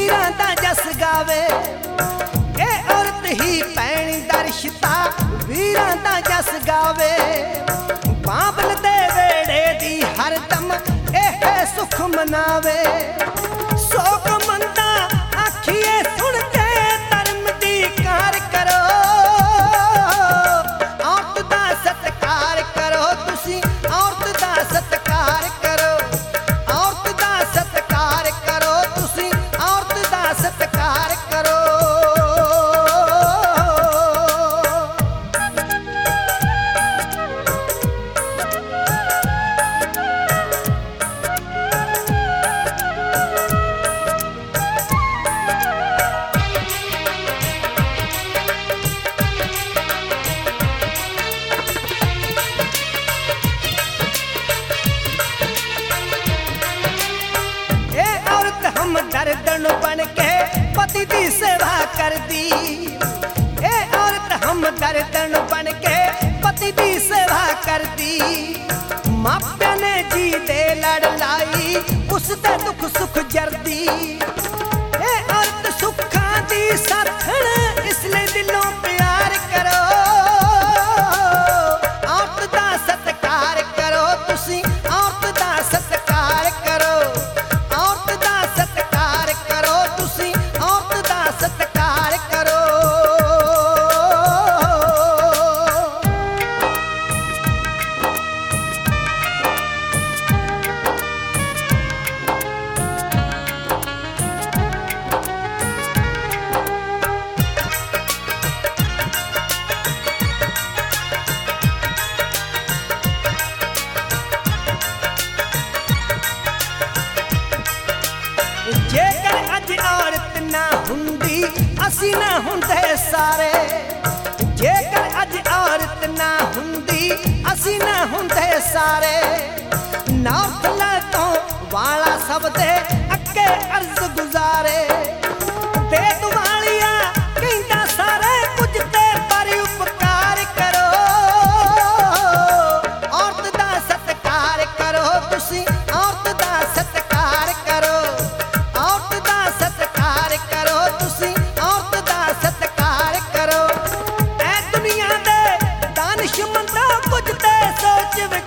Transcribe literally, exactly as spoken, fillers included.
वीरां दा जस गावे। ए औरत ही पैणी दा रिश्ता वीरां दा जस गावे। बाबल दे वेड़े दी हरदम एह सुख मनावे। सोक मंदा आखिए सुन के धर्म दी कार करो। औरत दा सत्कार करो तुसी, औरत दा सत्कार करो। औरत दा सत्कार करो तुसी, औरत दा सत्कार करो। दर्दन बन के पति दी सेवा कर दी। ए औरत हम दर्दन बन के पति दी सेवा कर दी। मापिया ने जी दे लड़ लाई उसदे दुख सुख जरदी। ए औरत सुखा दी साथण इसलिए दिलों प्यार करो। औरत दा सत्कार करो तुसी, औरत दा सत्कार करो। औरत दा सत्कार करो तुसी, औरत दा सत्कार करो। जेकर अज औरत ना हुंदी असी ना हुंदे सारे। जेकर अज औरत ना हुंदी असी ना हुंदे सारे। नौखला तो वाला सब दे अगे अर्ज गुजारे। बेद वालिया कहंदा सारे कुछ ते पर उपकार करो। औरत दा सत्कार करो तुसी, औरत दा सत्कार करो। औरत दा सत्कार करो तुसी, औरत दा सत्कार करो। ऐ दुनिया दे दानिशमंदा कुछ ते सोच